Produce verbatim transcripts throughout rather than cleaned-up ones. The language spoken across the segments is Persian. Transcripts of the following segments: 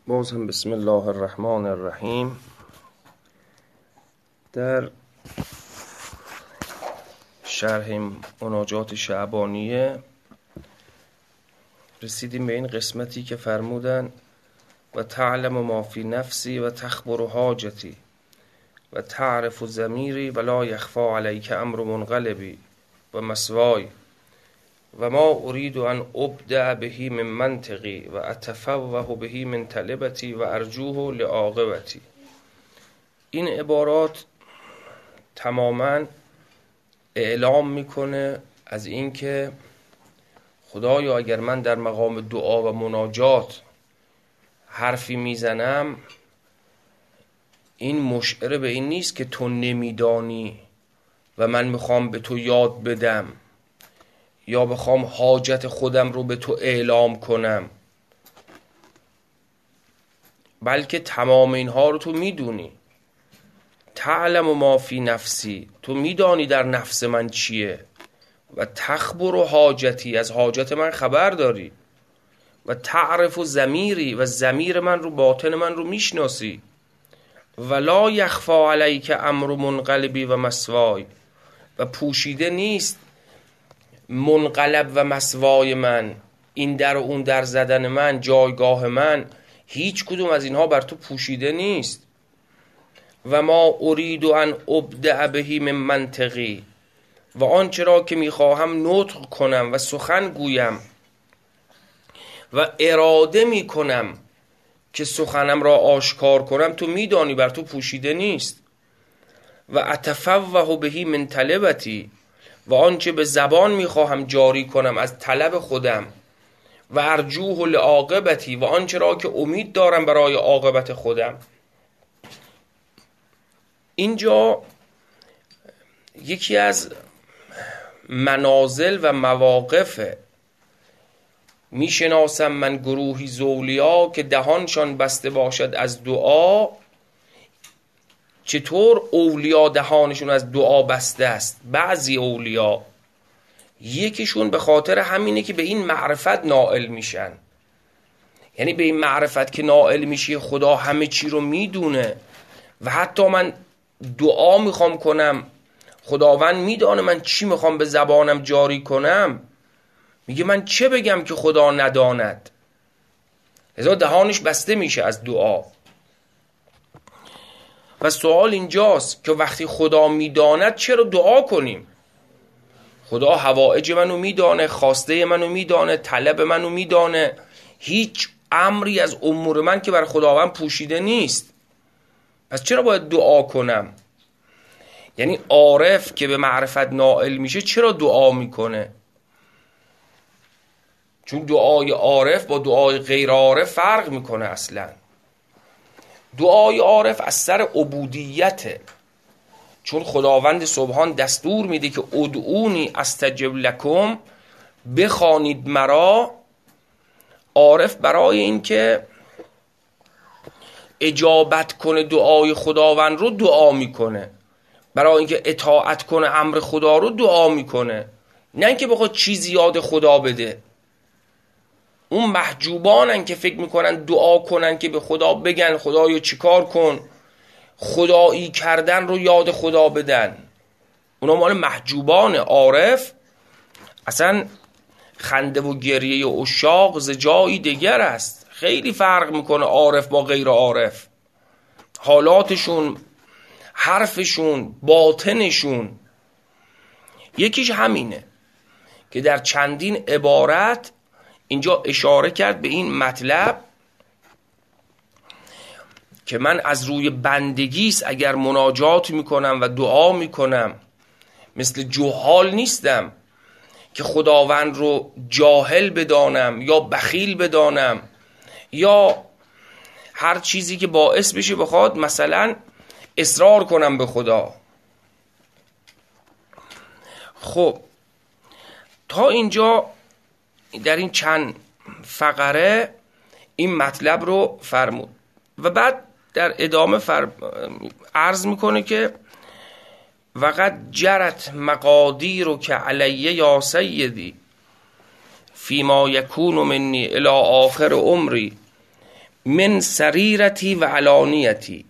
باز هم بسم الله الرحمن الرحیم. در شرح مناجات شعبانیه رسیدیم به این قسمتی که فرمودن و تعلم ما فی نفسی و تخبر حاجتی و تعرف ضمیری و لا یخفی علیک امر منقلبی و مسوای و ما اريد ان ابدع به من منطقی و اتفوه به من طلبتی و ارجوه لعاقبتی. این عبارات تماما اعلام میکنه از اینکه خدایا اگر من در مقام دعا و مناجات حرفی میزنم، این مشعر به این نیست که تو نمیدانی و من میخوام به تو یاد بدم یا بخوام حاجت خودم رو به تو اعلام کنم، بلکه تمام اینها رو تو میدونی. تعلم ما فی نفسی، تو میدانی در نفس من چیه، و تخبر و حاجتی، از حاجت من خبر داری، و تعرف و ضمیری، و ضمیر من رو، باطن من رو میشناسی. ولا یخفی علیک امر منقلبی و مسوای، و پوشیده نیست منقلب و مسوای من، این در و اون در زدن من، جایگاه من، هیچ کدوم از اینها بر تو پوشیده نیست. و ما اريد ان ابدع به من منطقی، و آنچه را که میخواهم نطق کنم و سخن گویم و اراده میکنم که سخنم را آشکار کنم، تو میدانی بر تو پوشیده نیست. و اتفوه به من طلبتی، و آنچه به زبان میخواهم جاری کنم از طلب خودم، و ارجوه لعاقبتی، و آنچه را که امید دارم برای عاقبت خودم. اینجا یکی از منازل و مواقف میشناسم من گروهی زولیا که دهانشان بسته باشد از دعا. چطور اولیا دهانشون از دعا بسته است؟ بعضی اولیا یکیشون به خاطر همینه که به این معرفت نائل میشن، یعنی به این معرفت که نائل میشی خدا همه چی رو میدونه و حتی من دعا میخوام کنم خداوند میدانه من چی میخوام به زبانم جاری کنم، میگه من چه بگم که خدا نداند، لذا دهانش بسته میشه از دعا. و سوال اینجاست که وقتی خدا میداند چرا دعا کنیم؟ خدا حوائج منو میدانه، خواسته منو میدانه، طلب منو میدانه، هیچ امری از امور من که بر خداوند پوشیده نیست، پس چرا باید دعا کنم؟ یعنی عارف که به معرفت نائل میشه چرا دعا میکنه؟ چون دعای عارف با دعای غیر عارف فرق میکنه. اصلا دعای عارف از سر عبودیته، چون خداوند سبحان دستور میده که ادعونی استجب لکم، بخوانید مرا. عارف برای این که اجابت کنه دعای خداوند رو دعا میکنه، برای اینکه اطاعت کنه امر خدا رو دعا میکنه، نه اینکه بخواد چیزی یاد خدا بده. اون محجوبانن که فکر میکنن دعا کنن که به خدا بگن خدایا چیکار کن، خدایی کردن رو یاد خدا بدن. اونا مال محجوبان. عارف اصلا خنده و گریه عشاق ز جایی دیگر است. خیلی فرق میکنه عارف با غیر عارف، حالاتشون، حرفشون، باطنشون. یکیش همینه که در چندین عبارت اینجا اشاره کرد به این مطلب که من از روی بندگیست اگر مناجات میکنم و دعا میکنم، مثل جهال نیستم که خداوند رو جاهل بدانم یا بخیل بدانم یا هر چیزی که باعث بشه بخواد مثلا اصرار کنم به خدا. خب تا اینجا در این چند فقره این مطلب رو فرمود و بعد در ادامه فر... عرض میکنه که وقد جرت مقادیر رو که علیه یا سیدی فیما یکون منی الی آخر عمری من سریرتی و علانیتی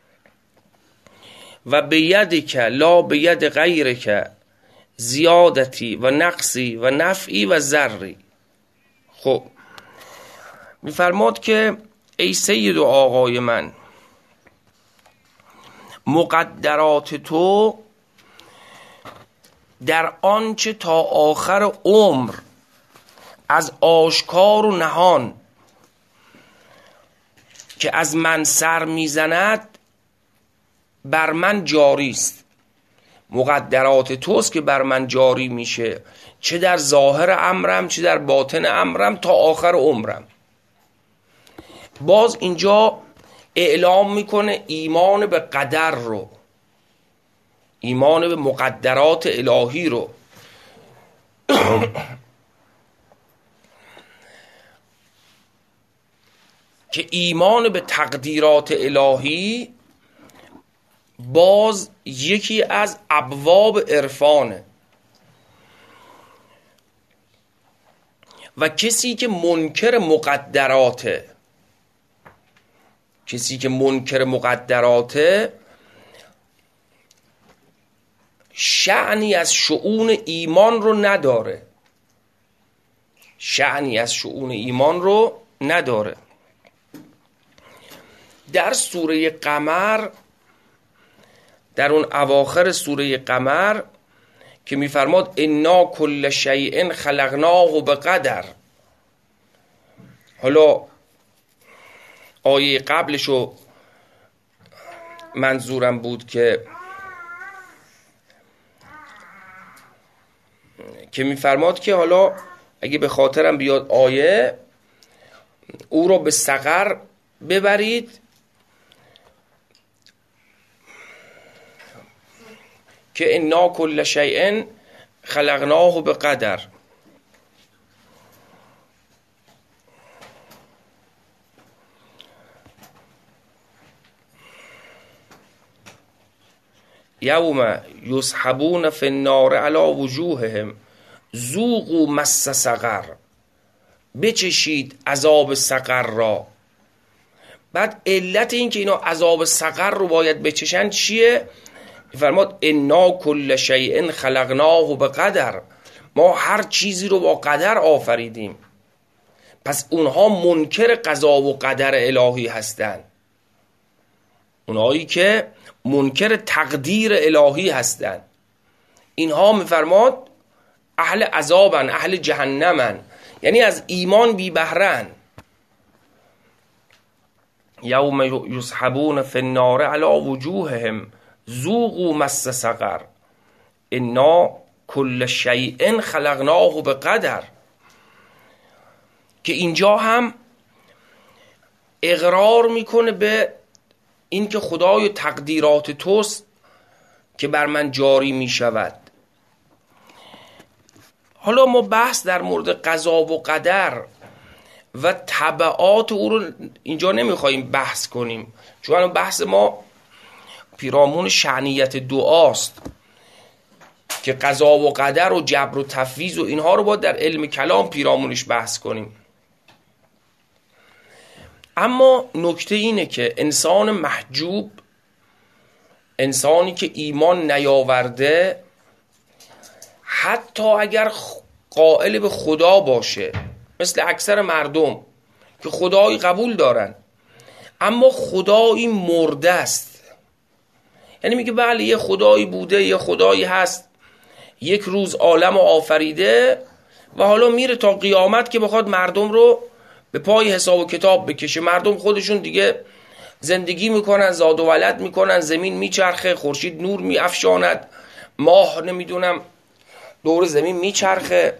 و بیدک لا بید غیرک زیادتی و نقصی و نفعی و ضری. خب میفرماد که ای سید و آقای من، مقدرات تو در آنچه تا آخر عمر از آشکار و نهان که از من سر میزند بر من جاری است. مقدرات توست که بر من جاری میشه، چه در ظاهر امرم چه در باطن امرم تا آخر عمرم. باز اینجا اعلام میکنه ایمان به قدر رو، ایمان به مقدرات الهی رو. که ایمان به تقدیرات الهی باز یکی از ابواب عرفانه و کسی که منکر مقدراته، کسی که منکر مقدراته شأنی از شؤون ایمان رو نداره، شأنی از شؤون ایمان رو نداره. در سوره قمر، در اون اواخر سوره قمر که میفرماد انا کل شیء خلقناه بقدر، حالا آیه قبلشو منظورم بود که که میفرماد که حالا اگه به خاطرم بیاد آیه، او رو به سقر ببرید که انا کل شیء خلقناه بقدر. یوم یسحبون فی النار علی وجوههم ذوقوا مس سقر، بچشید عذاب سقر را. بعد علت این که اینا عذاب سقر رو باید بچشن چیه؟ فرماد انا کل شیء خلقناه بقدر، ما هر چیزی رو با قدر آفریدیم. پس اونها منکر قضا و قدر الهی هستند، اونهایی که منکر تقدیر الهی هستند. اینها میفرماد اهل عذابن، اهل جهنمن، یعنی از ایمان بی بهره‌ن. یوم یسحبون فی النار علی وجوههم ذوقوا مس سقر انا کل شیء خلقناه بقدر. که اینجا هم اقرار میکنه به این که خدای تقدیرات توست که بر من جاری میشود. حالا ما بحث در مورد قضا و قدر و تبعات او رو اینجا نمیخواییم بحث کنیم، چون بحث ما پیرامون شأنیت دعاست که قضا و قدر و جبر و تفویض و اینها رو باید در علم کلام پیرامونش بحث کنیم. اما نکته اینه که انسان محجوب، انسانی که ایمان نیاورده، حتی اگر قائل به خدا باشه، مثل اکثر مردم که خدایی قبول دارن اما خدایی مرده است، یعنی میگه بله یه خدایی بوده، یه خدایی هست، یک روز عالم رو آفریده و حالا میره تا قیامت که بخواد مردم رو به پای حساب و کتاب بکشه. مردم خودشون دیگه زندگی میکنن، زاد و ولد میکنن، زمین میچرخه، خورشید نور میافشاند، ماه نمیدونم دور زمین میچرخه.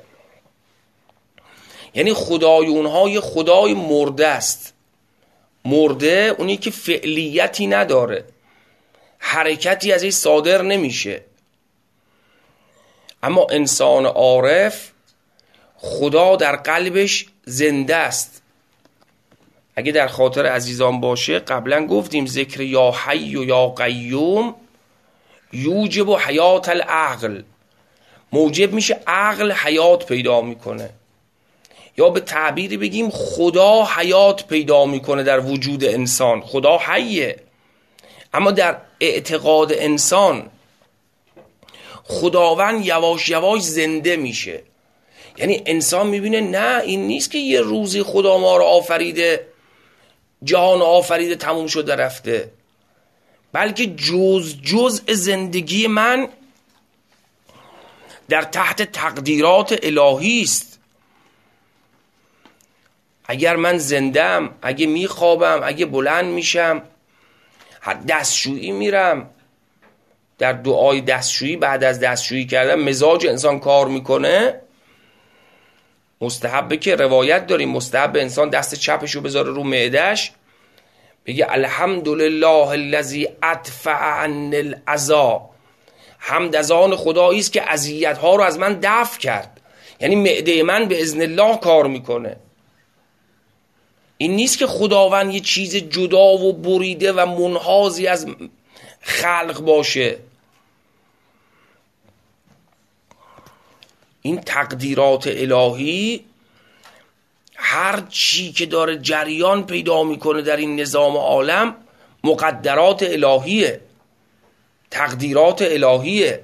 یعنی خدای اونها یه خدای مرده است. مرده اونی که فعلیتی نداره، حرکتی از این صادر نمیشه. اما انسان عارف خدا در قلبش زنده است. اگه در خاطر عزیزان باشه قبلا گفتیم ذکر یا حی و یا قیوم یوجب و حیات العقل، موجب میشه عقل حیات پیدا میکنه. یا به تعبیری بگیم خدا حیات پیدا میکنه در وجود انسان. خدا حیه، اما در اعتقاد انسان خداوند یواش یواش زنده میشه. یعنی انسان میبینه نه، این نیست که یه روزی خدا ما رو آفریده، جهان آفریده تموم شده رفته، بلکه جز جزء زندگی من در تحت تقدیرات الهی است. اگر من زندم، اگه میخوابم، اگه بلند میشم، دستشویی میرم، در دعای دستشویی بعد از دستشویی کردن مزاج انسان کار میکنه، مستحبه که روایت داریم مستحب انسان دست چپشو بذاره رو معده‌اش، بگه الحمدلله الذی ادفع عنی الاذی، حمد از آن خدایی است که اذیت‌ها رو از من دفع کرد. یعنی معده من به اذن الله کار میکنه. این نیست که خداوند یه چیز جدا و بریده و منحازی از خلق باشه. این تقدیرات الهی، هر چی که داره جریان پیدا میکنه در این نظام عالم مقدرات الهیه، تقدیرات الهیه.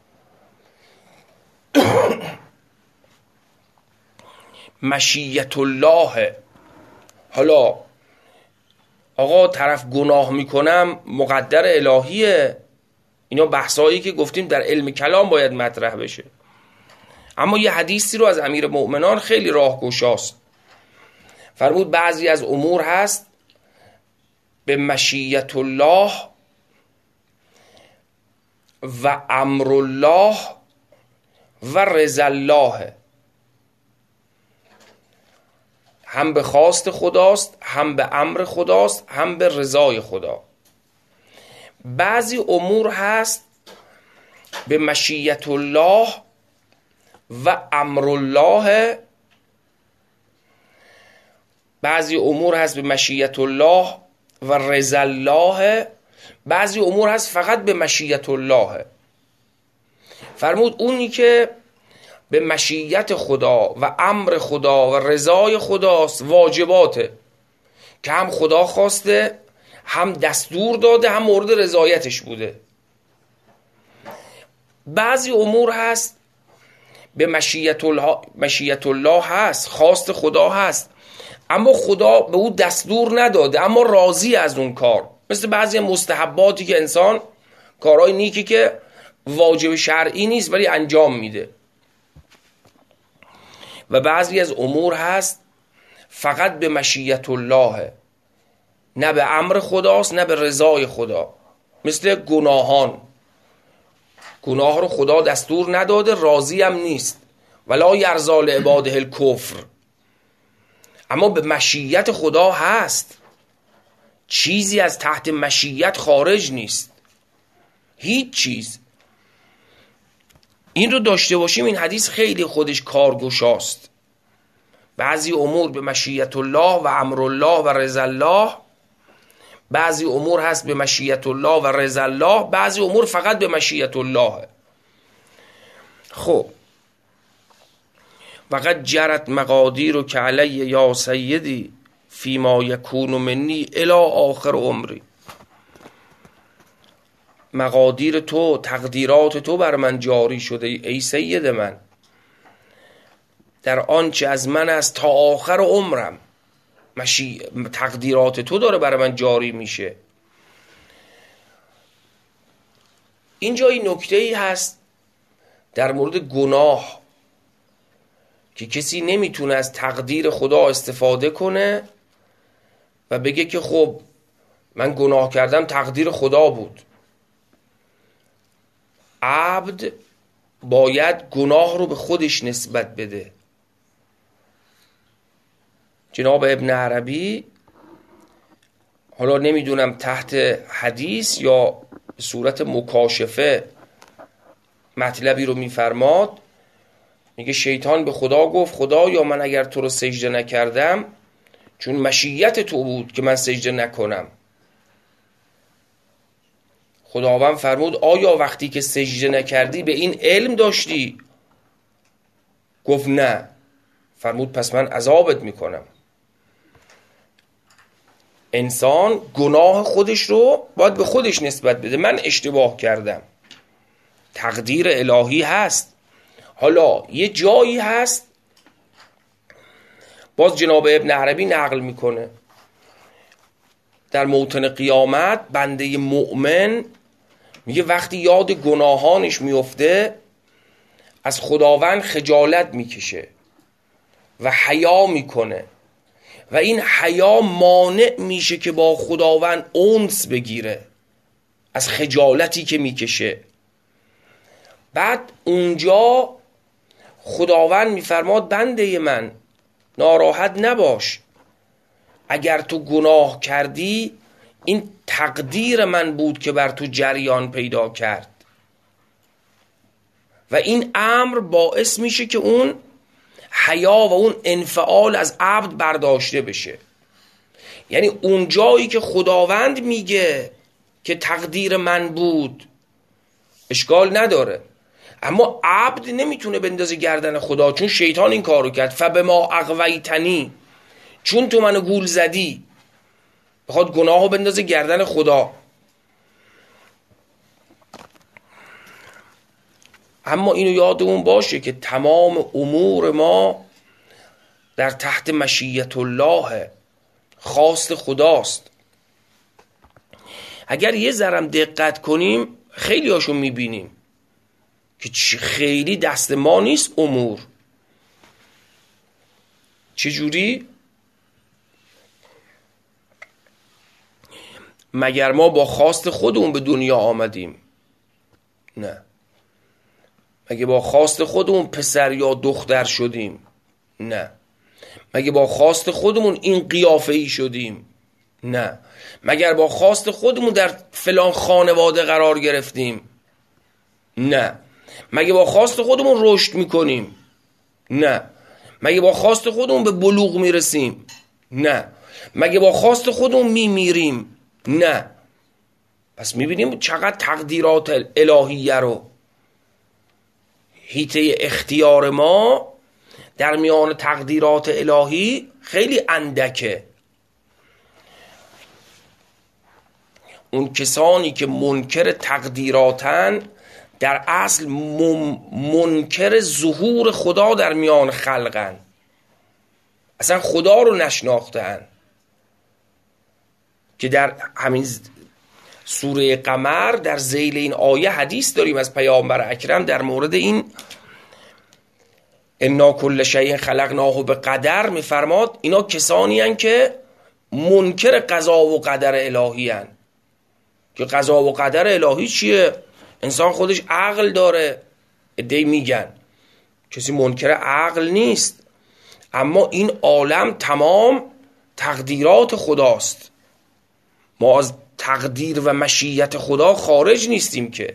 مشیت الله. حالا آقا طرف گناه میکنم مقدر الهیه، اینا بحثایی که گفتیم در علم کلام باید مطرح بشه. اما یه حدیثی رو از امیر مؤمنان خیلی راهگشاست، فرمود بعضی از امور هست به مشیت الله و امر الله و رضا الله، هم به خواست خداست، هم به امر خداست، هم به رضای خدا. بعضی امور هست به مشیت الله و امر الله، بعضی امور هست به مشیت الله و رضا الله، بعضی امور هست فقط به مشیت الله. فرمود اونی که به مشیت خدا و امر خدا و رضای خداست واجباته، که هم خدا خواسته، هم دستور داده، هم مورد رضایتش بوده. بعضی امور هست به مشیت الله, مشیت الله هست، خواست خدا هست، اما خدا به او دستور نداده اما راضی از اون کار. مثل بعضی مستحباتی که انسان، کارهای نیکی که واجب شرعی نیست ولی انجام میده. و بعضی از امور هست فقط به مشیت الله، نه به امر خداست نه به رضای خدا. مثل گناهان، گناه رو خدا دستور نداده، راضی هم نیست، ولا یرضی لعباده الکفر، اما به مشیت خدا هست. چیزی از تحت مشیت خارج نیست، هیچ چیز. این رو داشته باشیم، این حدیث خیلی خودش کارگشاست. بعضی امور به مشیت الله و امر الله و رضا الله، بعضی امور هست به مشیت الله و رضا الله، بعضی امور فقط به مشیت الله. خب وقد جرت مقادیر که علی یا سیدی فیما یکون منی الی آخر عمری. مقادیر تو، تقدیرات تو بر من جاری شده ای سید من، در آنچه از من است تا آخر عمرم. مشی... تقدیرات تو داره برای من جاری میشه. اینجا این نکته ای هست در مورد گناه که کسی نمیتونه از تقدیر خدا استفاده کنه و بگه که خب من گناه کردم تقدیر خدا بود. عبد باید گناه رو به خودش نسبت بده. جناب ابن عربی، حالا نمیدونم تحت حدیث یا به صورت مکاشفه مطلبی رو میفرماد، میگه شیطان به خدا گفت خدا یا من اگر تو رو سجده نکردم چون مشیت تو بود که من سجده نکنم. خداوند فرمود آیا وقتی که سجده نکردی به این علم داشتی؟ گفت نه. فرمود پس من عذابت میکنم. انسان گناه خودش رو باید به خودش نسبت بده. من اشتباه کردم، تقدیر الهی هست. حالا یه جایی هست باز جناب ابن عربی نقل میکنه در موطن قیامت بنده مؤمن میگه وقتی یاد گناهانش میفته از خداوند خجالت میکشه و حیا میکنه و این حیا مانع میشه که با خداوند انس بگیره از خجالتی که میکشه. بعد اونجا خداوند میفرماد بنده من ناراحت نباش، اگر تو گناه کردی این تقدیر من بود که بر تو جریان پیدا کرد و این امر باعث میشه که اون حیا و اون انفعال از عبد برداشته بشه. یعنی اون جایی که خداوند میگه که تقدیر من بود اشکال نداره، اما عبد نمیتونه بندازه گردن خدا، چون شیطان این کارو کرد. فبما اغویتنی، چون تو منو گول زدی، بخواد گناهو بندازه گردن خدا. اما اینو یادمون باشه که تمام امور ما در تحت مشیت الله، خواست خداست. اگر یه ذرم دقت کنیم خیلی هاشون میبینیم که خیلی دست ما نیست امور. چجوری؟ مگر ما با خواست خودمون به دنیا آمدیم؟ نه. مگه با خواست خودمون پسر یا دختر شدیم؟ نه. مگه با خواست خودمون این قیافه ای شدیم؟ نه. مگر با خواست خودمون در فلان خانواده قرار گرفتیم؟ نه. مگه با خواست خودمون رشد میکنیم؟ نه. مگه با خواست خودمون به بلوغ میرسیم؟ نه. مگه با خواست خودمون میمیریم؟ نه. پس میبینیم چقدر تقدیرات الهیه رو، حیطه اختیار ما در میان تقدیرات الهی خیلی اندکه. اون کسانی که منکر تقدیراتن در اصل منکر ظهور خدا در میان خلقن، اصلا خدا رو نشناختن. که در همین سوره قمر در ذیل این آیه حدیث داریم از پیامبر اکرم در مورد این انا کل شیء خلقناه به قدر. میفرماد اینا کسانی هن که منکر قضا و قدر الهی هن. که قضا و قدر الهی چیه؟ انسان خودش عقل داره، عده‌ای میگن کسی منکر عقل نیست، اما این عالم تمام تقدیرات خداست. ما از تقدیر و مشیت خدا خارج نیستیم، که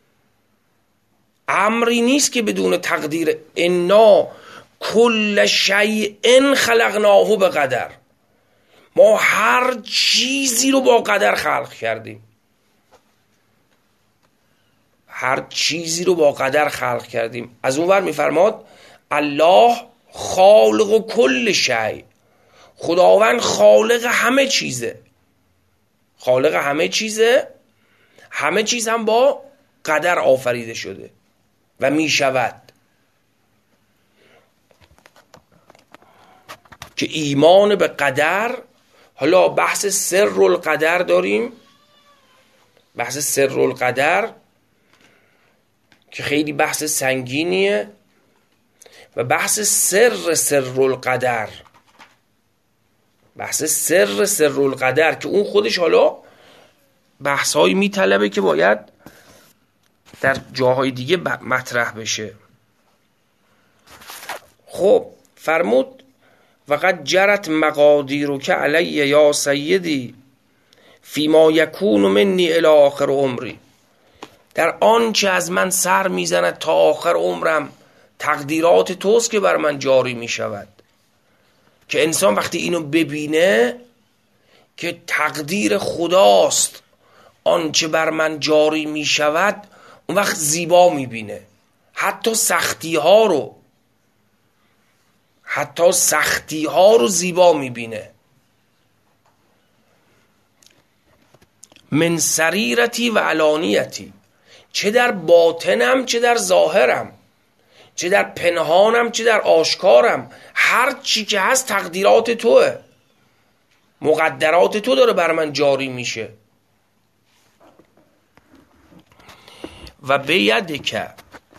امری نیست که بدون تقدیر. انا کل شیء خلقناه به قدر، ما هر چیزی رو با قدر خلق کردیم، هر چیزی رو با قدر خلق کردیم. از اون ور میفرماد الله خالق و کل شیء، خداوند خالق همه چیزه، خالق همه چیزه، همه چیز هم با قدر آفریده شده و می شود. که ایمان به قدر، حالا بحث سر القدر داریم، بحث سر القدر که خیلی بحث سنگینیه، و بحث سر سر القدر، بحث سر سر القدر که اون خودش حالا بحثایی میطلبه که باید در جاهای دیگه مطرح بشه. خب فرمود وقد جرت مقادیرک علی یا سیدی فیما یکون منی الی آخر عمری، در آنچه از من سر میزند تا آخر عمرم تقدیرات توست که بر من جاری میشود. که انسان وقتی اینو ببینه که تقدیر خداست آنچه بر من جاری میشود، اون وقت زیبا میبینه، حتی سختی ها رو، حتی سختی ها رو زیبا میبینه. من سریرتی و علانیتی، چه در باطنم چه در ظاهرم، چه در پنهانم چه در آشکارم، هر چی که هست تقدیرات توه، مقدرات تو داره بر من جاری میشه. و به یدک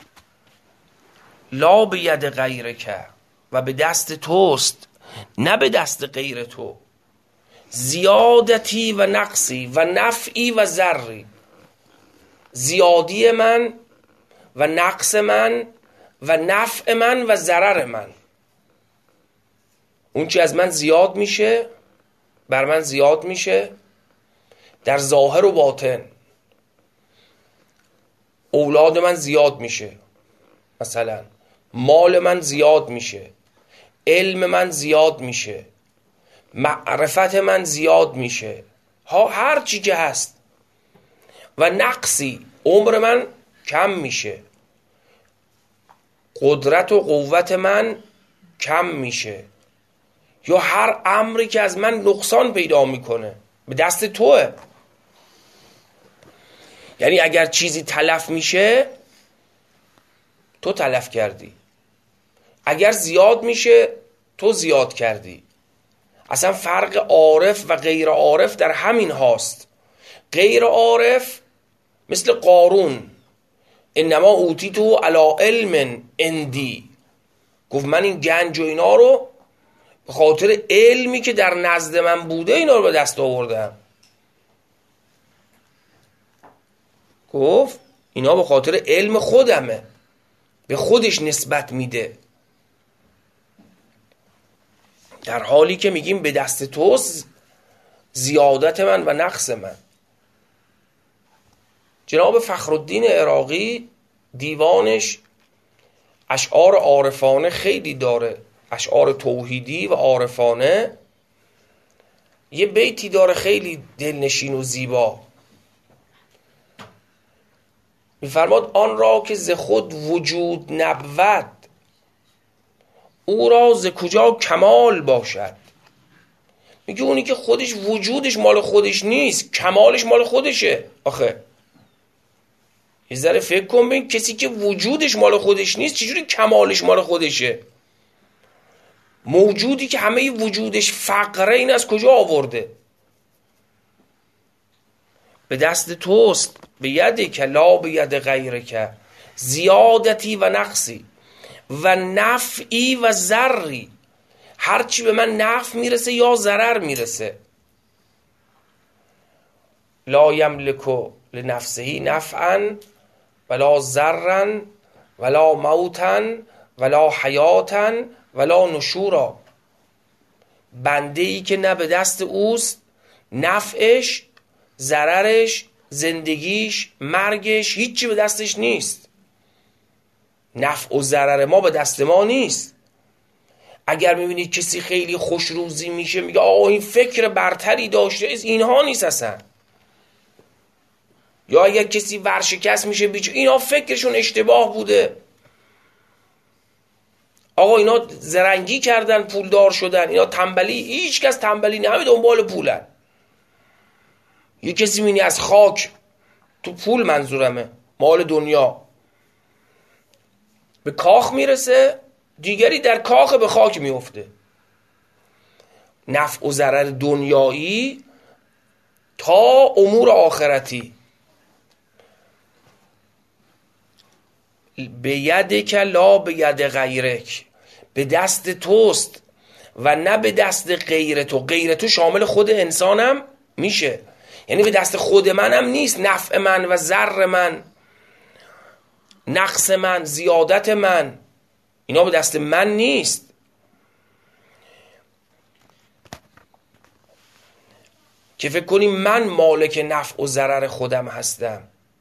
لا به ید غیرک، و به دست توست نه به دست غیر تو، زیادتی و نقصی و نفعی و ضری، زیادی من و نقص من و نفع من و ضرر من. اون چی از من زیاد میشه بر من زیاد میشه در ظاهر و باطن. اولاد من زیاد میشه، مثلا مال من زیاد میشه، علم من زیاد میشه، معرفت من زیاد میشه، ها هر چی که هست. و نقصی، عمر من کم میشه، قدرت و قوت من کم میشه، یا هر امری که از من نقصان پیدا میکنه به دست توه. یعنی اگر چیزی تلف میشه تو تلف کردی، اگر زیاد میشه تو زیاد کردی. اصلا فرق عارف و غیر عارف در همین هاست. غیر عارف مثل قارون، انما اوتیتو علی علم عندی، گفت من این گنج و اینا رو به خاطر علمی که در نزد من بوده اینا رو به دست آوردم. گفت اینا به خاطر علم خودمه، به خودش نسبت میده، در حالی که میگیم به دست توست زیادت من و نقص من. جناب فخرالدین عراقی دیوانش اشعار عارفانه خیلی داره، اشعار توحیدی و عارفانه. یه بیتی داره خیلی دلنشین و زیبا، میفرماد آن را که ز خود وجود نبود، او را ز کجا کمال باشد. میگه اونی که خودش وجودش مال خودش نیست، کمالش مال خودشه. آخه یه ذره فکر کن ببین، کسی که وجودش مال خودش نیست چجوری کمالش مال خودشه؟ موجودی که همه وجودش فقره، این از کجا آورده؟ به دست توست، به یدک لا به ید غیرک، زیادتی و نقصی و نفعی و ضری، هرچی به من نفع میرسه یا ضرر میرسه. لا یملک لنفسه نفعا ولا ضرا ولا موتا ولا حیاتا ولا نشورا. بنده ای که نه به دست اوست نفعش، ضررش، زندگیش، مرگش، هیچی به دستش نیست. نفع و ضرر ما به دست ما نیست. اگر میبینید کسی خیلی خوش روزی میشه میگه آه این فکر برتری داشته، از اینها نیست اصلا. یا اگر کسی ورشکست میشه بیچاره، اینا فکرشون اشتباه بوده. آقا اینا زرنگی کردن پولدار شدن، اینا تنبلی، هیچ کس تنبلی نه، همه دنبال پولن. یه کسی میبینی از خاک، تو پول منظورمه، مال دنیا، به کاخ میرسه، دیگری در کاخ به خاک میفته. نفع و ضرر دنیایی تا امور آخرتی. به یدک لا به ید غیرک، به دست توست و نه به دست غیر تو. غیر تو شامل خود انسانم میشه، یعنی به دست خود منم نیست. نفع من و ضر من، نقص من، زیادت من، اینا به دست من نیست. که فکر کنی من مالک نفع و ضرر خودم هستم،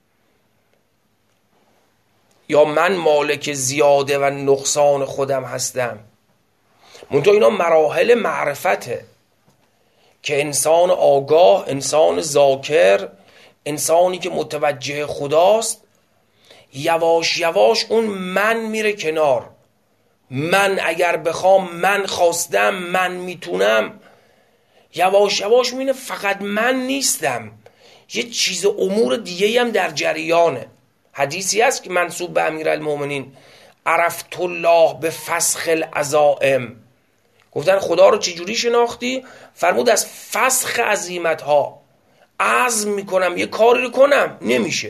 یا من مالک زیاده و نقصان خودم هستم. منتها اینا مراحل معرفته که انسان آگاه، انسان ذاکر، انسانی که متوجه خداست، یواش یواش اون من میره کنار، من اگر بخوام، من خواستم، من میتونم، یواش یواش میبینه فقط من نیستم، یه چیز امور دیگه هم در جریانه. حدیثی هست که منسوب به امیرالمومنین، عرفت الله به فسخ العزائم. گفتن خدا رو چجوری شناختی؟ فرمود از فسخ عزیمت ها. عزم میکنم یه کاری رو کنم، نمیشه،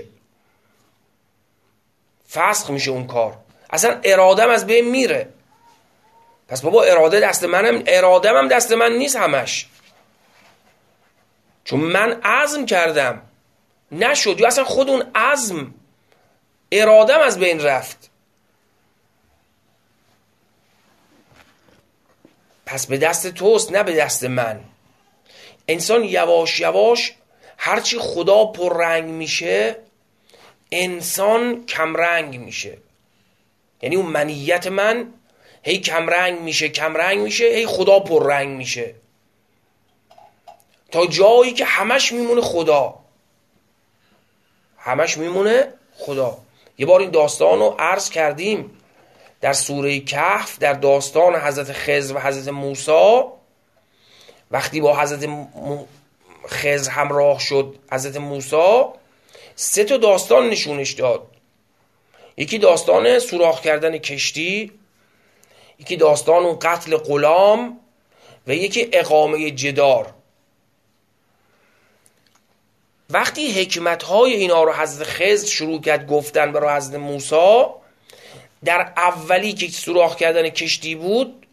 فسخ میشه اون کار، اصلا ارادم از بین میره. پس بابا اراده دست منم، ارادم هم دست من نیست همش، چون من عزم کردم نشد، یا اصلا خود اون عزم ارادم از بین رفت. پس به دست توست نه به دست من. انسان یواش یواش هرچی خدا پررنگ میشه انسان کمرنگ میشه. یعنی اون منیت من هی کمرنگ میشه کمرنگ میشه، هی خدا پررنگ میشه، تا جایی که همش میمونه خدا، همش میمونه خدا. یه بار این داستان رو عرض کردیم در سوره کهف، در داستان حضرت خضر و حضرت موسی. وقتی با حضرت خضر همراه شد حضرت موسی، سه تا داستان نشونش داد. یکی داستان سوراخ کردن کشتی، یکی داستان اون قتل غلام، و یکی اقامه جدار. وقتی حکمت‌های اینا رو حضرت خضر شروع کرد گفتن برای حضرت موسی، در اولی که سوراخ کردن کشتی بود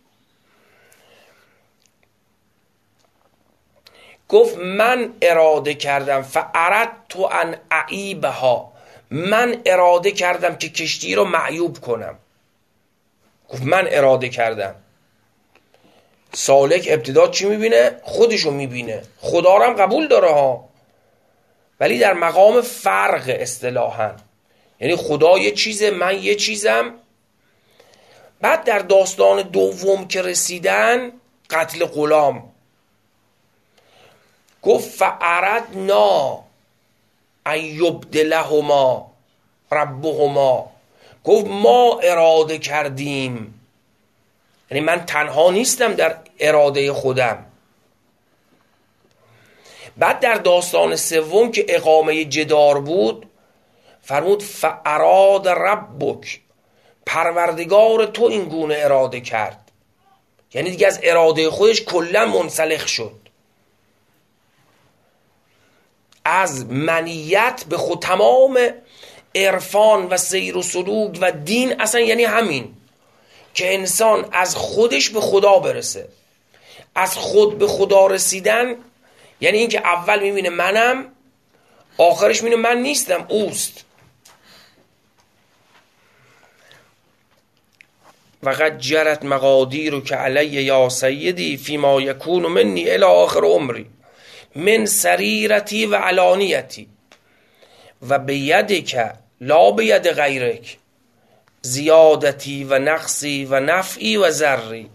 گفت من اراده کردم فاردت ان اعیبها، من اراده کردم که کشتی رو معیوب کنم. گفت من اراده کردم. سالک ابتدا چی میبینه؟ خودشو میبینه، خدا رو هم قبول داره ها، ولی در مقام فرق اصطلاحاً، یعنی خدا یه چیزه من یه چیزم. بعد در داستان دوم که رسیدن قتل غلام، گفت فاردنا ان یبدلهما ربهما، گفت ما اراده کردیم، یعنی من تنها نیستم در اراده خودم. بعد در داستان سوم که اقامه جدار بود فرمود فاراد ربک، پروردگار تو این گونه اراده کرد، یعنی دیگه از اراده خودش کلا منسلخ شد. از منیت به خود تمام عرفان و سیر و سلوک و دین اصلا یعنی همین که انسان از خودش به خدا برسه. از خود به خدا رسیدن یعنی این که اول میبینه منم، آخرش میبینه من نیستم، اوست. وقد جرت مقادیر که علی یا سیدی فیما یکون منی الی آخر عمری من سریرتی و علانیتی و بیدک لا بید غیرک زیادتی و نقصی و نفعی و ضری.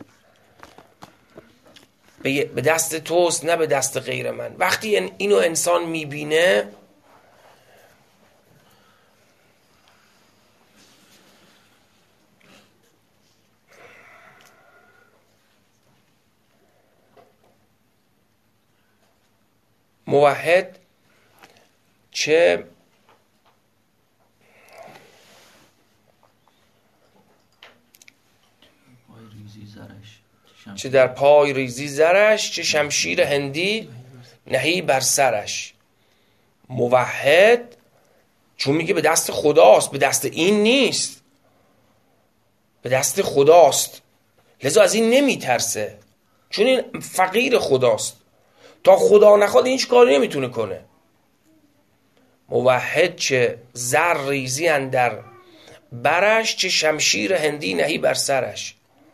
به دست توست نه به دست غیر من. وقتی اینو انسان میبینه موحد چه چه در پای ریزی زرش، چه شمشیر هندی نهی بر سرش. موحد چون میگه به دست خداست، به دست این نیست، به دست خداست، لذا از این نمیترسه، چون این فقیر خداست، تا خدا نخواد این هیچ کاری نمیتونه کنه. موحد چه زر ریزی اندر برش، چه شمشیر هندی نهی بر سرش.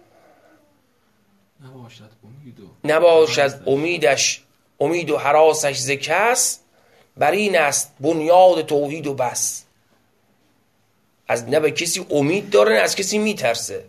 نباشد امید و نباشد امیدش امید و هراسش ز کس، بر این است بنیاد توحید و بس. از نه به کسی امید داره نه از کسی میترسه.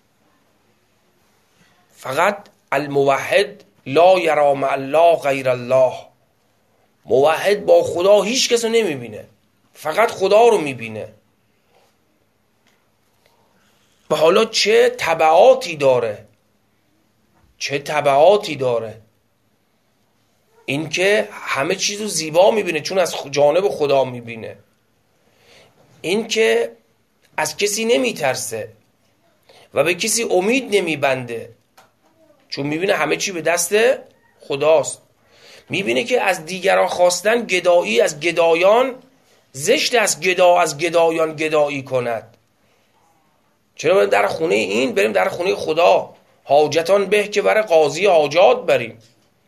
فقط الموحد لا یرا مع الله غیر الله. موحد با خدا هیچ کس رو نمیبینه، فقط خدا رو میبینه. و حالا چه تبعاتی داره، چه تبعاتی داره این که همه چیزو زیبا میبینه چون از جانب خدا میبینه، این که از کسی نمیترسه و به کسی امید نمیبنده چون میبینه همه چی به دست خداست، میبینه که از دیگران خواستن گدایی از گدایان زشت از گدا از گدایان گدایی کند. چرا بریم در خونه این، بریم در خونه خدا، حاجتان به که بر قاضی حاجات بریم.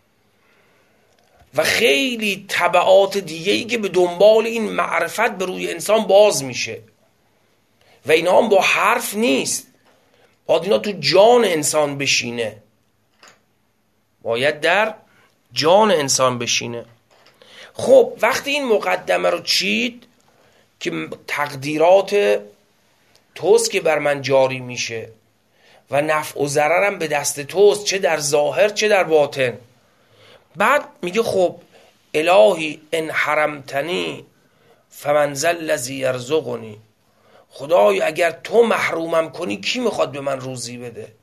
و خیلی تبعات دیگه‌ای که به دنبال این معرفت به روی انسان باز میشه و اینا هم با حرف نیست، باید اینا تو جان انسان بشینه، باید در جان انسان بشینه. خب وقتی این مقدمه رو چید که تقدیرات توست که بر من جاری میشه و نفع و ضررم به دست توست، چه در ظاهر چه در باطن، بعد میگه خب الهی ان حرمتنی فمن ذا الذی یرزقنی، خدای اگر تو محرومم کنی کی میخواد به من روزی بده؟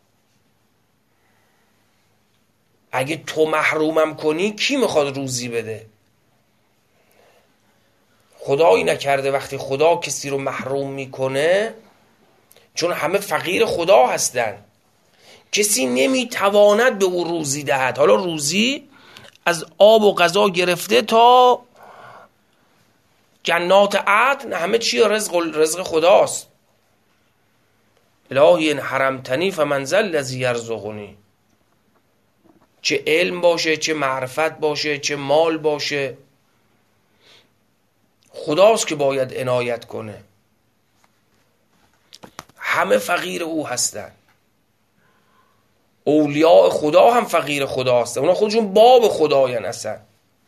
اگه تو محرومم کنی کی میخواد روزی بده؟ خدایی نکرده وقتی خدا کسی رو محروم میکنه، چون همه فقیر خدا هستن، کسی نمیتواند به او روزی دهد. حالا روزی از آب و غذا گرفته تا جنات عدن همه چی رزق رزق خداست. الهی ان حرمتنی فمن ذا الذی یرزقنی، چه علم باشه چه معرفت باشه چه مال باشه، خداست که باید عنایت کنه. همه فقیر او هستن، اولیاء خدا هم فقیر خدا هستن، اونا خودشون باب خداین اصلا.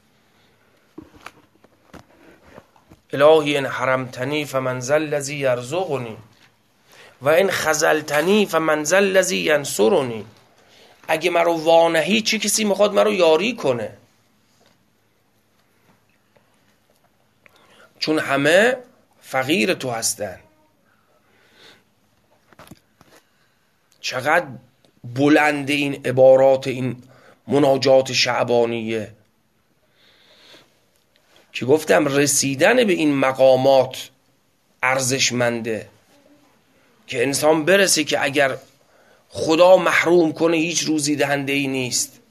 الهی ان حرمتنی فمن ذا الذی یرزقنی و ان خذلتنی فمن ذا الذی ینصرنی، اگه مرا وانهی چه کسی میخواد مرا یاری کنه؟ چون همه فقیر تو هستن. چقدر بلند این عبارات این مناجات شعبانیه که گفتم رسیدن به این مقامات ارزشمنده که انسان برسه که اگر خدا محروم کنه هیچ روزی دهنده ای نیست.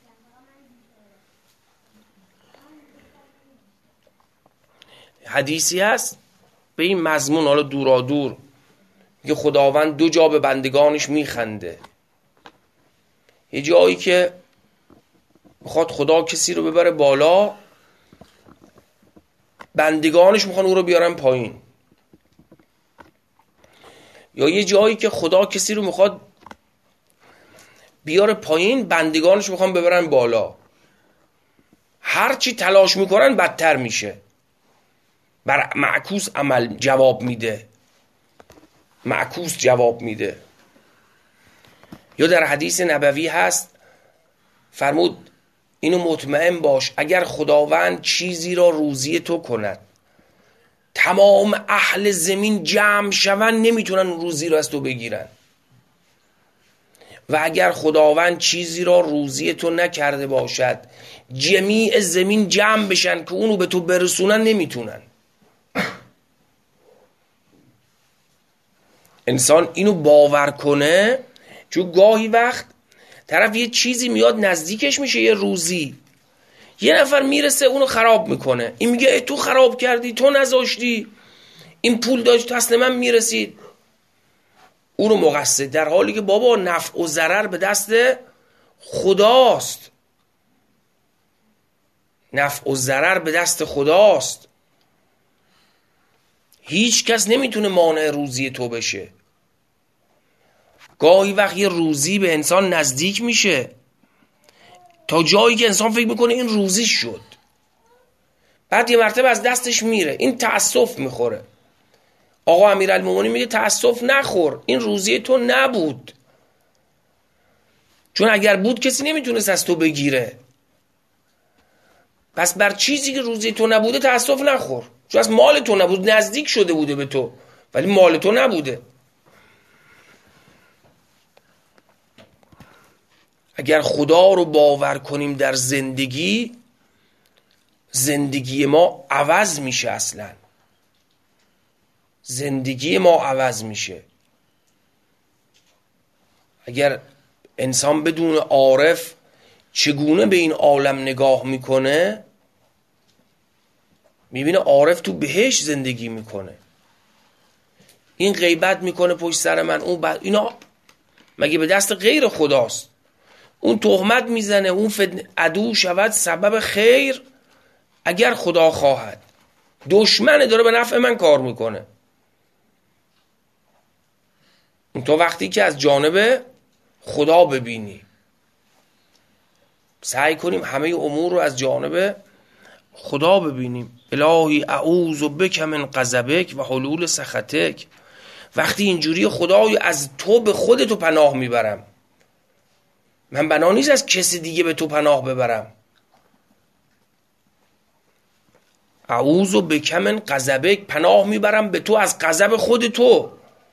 حدیثی هست به این مضمون، حالا دورا دور، که خداوند دو جا به بندگانش میخنده. یه جایی که بخواد خدا کسی رو ببره بالا، بندگانش میخوان او رو بیارن پایین. یا یه جایی که خدا کسی رو میخواد بیاره پایین، بندگانش میخوان ببرن بالا. هرچی تلاش میکنن بدتر میشه، بر معکوس عمل جواب میده، معکوس جواب میده. یا در حدیث نبوی هست فرمود اینو مطمئن باش اگر خداوند چیزی را روزی تو کند، تمام اهل زمین جمع شون نمیتونن روزی را از تو بگیرن، و اگر خداوند چیزی را روزی تو نکرده باشد جمیع زمین جمع بشن که اونو به تو برسونن نمیتونن. انسان اینو باور کنه، چون گاهی وقت طرف یه چیزی میاد نزدیکش میشه، یه روزی یه نفر میرسه اونو خراب میکنه، این میگه ای تو خراب کردی، تو نذاشتی، این پول داشت اصل من میرسید، اونو مقصر، در حالی که بابا نفع و ضرر به دست خداست، نفع و ضرر به دست خداست، هیچ کس نمیتونه مانع روزی تو بشه. گاهی وقت یه روزی به انسان نزدیک میشه تا جایی که انسان فکر میکنه این روزی شد، بعد یه مرتبه از دستش میره، این تأسف میخوره. آقا امیرالمومنین میگه تأسف نخور، این روزی تو نبود، چون اگر بود کسی نمیتونست از تو بگیره. پس بر چیزی که روزی تو نبوده تأسف نخور، چون از مال تو نبود، نزدیک شده بوده به تو ولی مال تو نبوده. اگر خدا رو باور کنیم در زندگی، زندگی ما عوض میشه. اصلا زندگی ما عوض میشه. اگر انسان بدون عارف چگونه به این عالم نگاه میکنه، میبینه عارف تو بهشت زندگی میکنه. این غیبت میکنه پشت سر من، اون بعد اینا مگه به دست غیر خداست؟ اون تهمت میزنه، اون عدو شود سبب خیر اگر خدا خواهد. دشمنه، داره به نفع من کار میکنه. تو وقتی که از جانب خدا ببینی، سعی کنیم همه امور رو از جانب خدا ببینیم. الهی اعوذ بک من غضبک و حلول سخطک. وقتی اینجوری خدای از تو به خودتو پناه میبرم. من بنا نیست از کسی دیگه به تو پناه ببرم. اعوذ بک من غضبک، پناه میبرم به تو از غضب خود تو.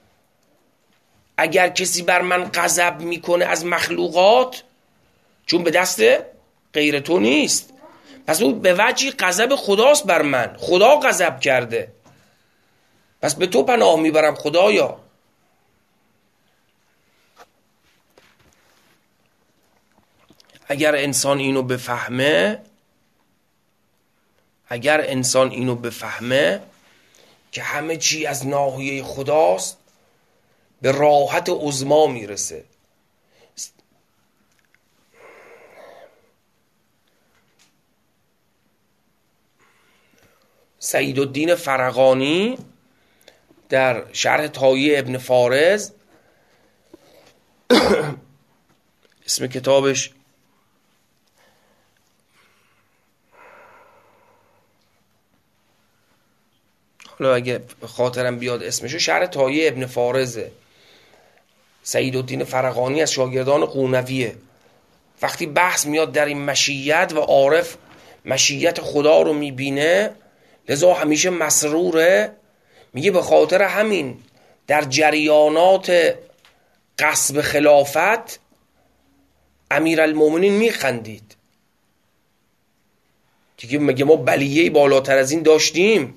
اگر کسی بر من غضب میکنه از مخلوقات، چون به دست غیر تو نیست، پس اون به وجهی غضب خداست بر من. خدا غضب کرده، پس به تو پناه میبرم خدایا. اگر انسان اینو بفهمه، اگر انسان اینو بفهمه که همه چی از ناحیه خداست، به راحت عظما میرسه. سعیدالدین فرغانی در شرح طایه ابن فارض اسم کتابش حالا اگه خاطرم بیاد اسمشو، شرح طایه ابن فارضه. سعیدالدین فرغانی از شاگردان قونویه. وقتی بحث میاد در این مشیت و عارف مشیت خدا رو میبینه، لذا همیشه مسروره. میگه به خاطر همین در جریانات غصب خلافت امیرالمومنین میخندید. دیگه مگه ما بلیه‌ای بالاتر از این داشتیم؟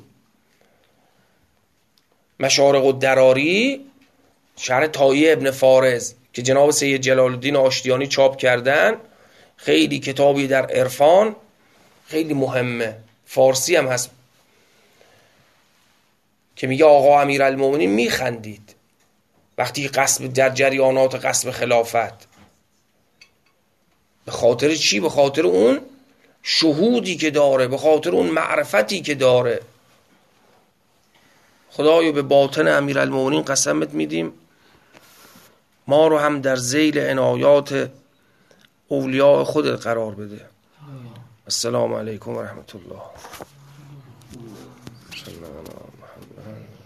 مشارق الدراری شرح طایه ابن فارض که جناب سید جلال الدین آشتیانی چاپ کردن، خیلی کتابی در عرفان خیلی مهمه، فارسی هم هست، که میگه آقا امیرالمومنین میخندید وقتی قصب در جریانات قصب خلافت. به خاطر چی؟ به خاطر اون شهودی که داره، به خاطر اون معرفتی که داره. خدایا به باطن امیرالمومنین قسمت میدیم ما رو هم در ذیل عنایات اولیاء خودت قرار بده. السلام علیکم و رحمت الله.